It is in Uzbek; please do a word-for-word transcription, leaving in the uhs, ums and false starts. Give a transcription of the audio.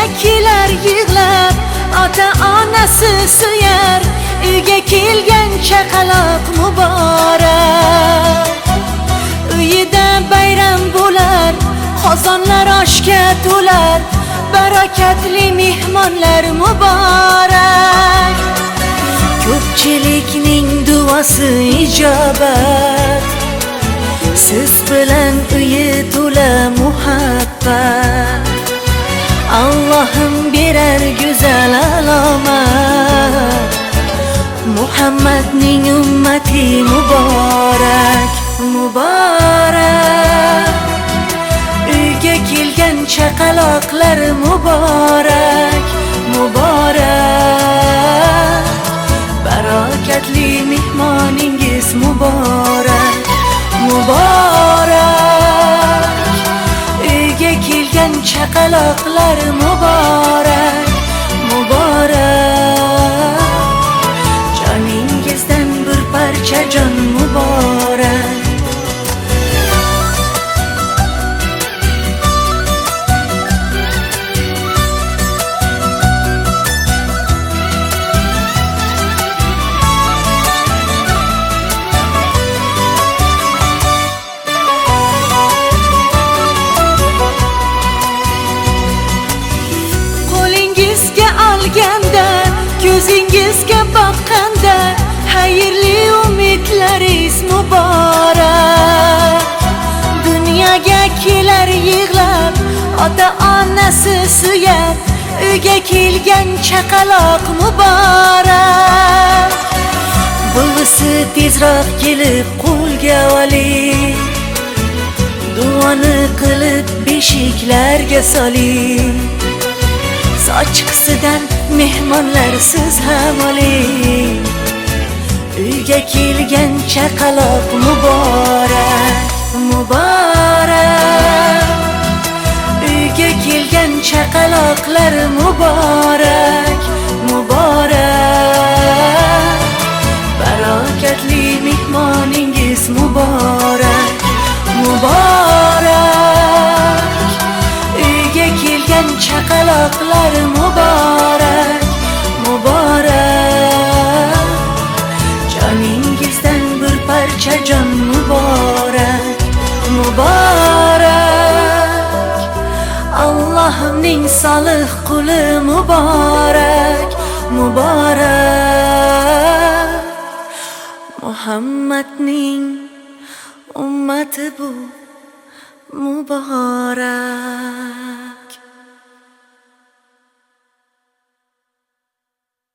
kelar yig'lab, ota-onasi suyar, uyga kelgan chaqaloq muborak. Uyida bayram bo'lar, qozonlar oshga to'lar, barakatli mehmonlar muborak. Ko'pchilikning duosi ijobat, siz bilan uyi to'la muhabbat. Allohim berar go'zal alomat, Muhammadning ummati muborak, muborak. Uyga kelgan chaqaloqlar muborak, muborak. Barakatli mehmoningiz muborak, muborak. Uyga kelgan chaqaloqlar muborak, muborak. Joningizdan bir parcha jon muborak. Ko'zingizga boqqanda xayrli umidlaringiz muborak. Dunyoga kelar yig'lab, ota-onasi suyar, uyga kelgan chaqaloq muborak. Buvisi tezroq kelib qo'lga oling, duoni qilib beshiklarga soling. Sochqisidan mehmonlar siz ham oling, uyga kelgan chaqaloq muborak, muborak. Uyga kelgan chaqaloqlar muborak, muborak. Barakatli mehmoningiz muborak, muborak. Uyga kelgan chaqaloqlar muborak, muborak. Joningizdan bir parcha jon muborak, muborak. Allohning solih quli muborak, muborak. Muhammadning ummati bu muborak.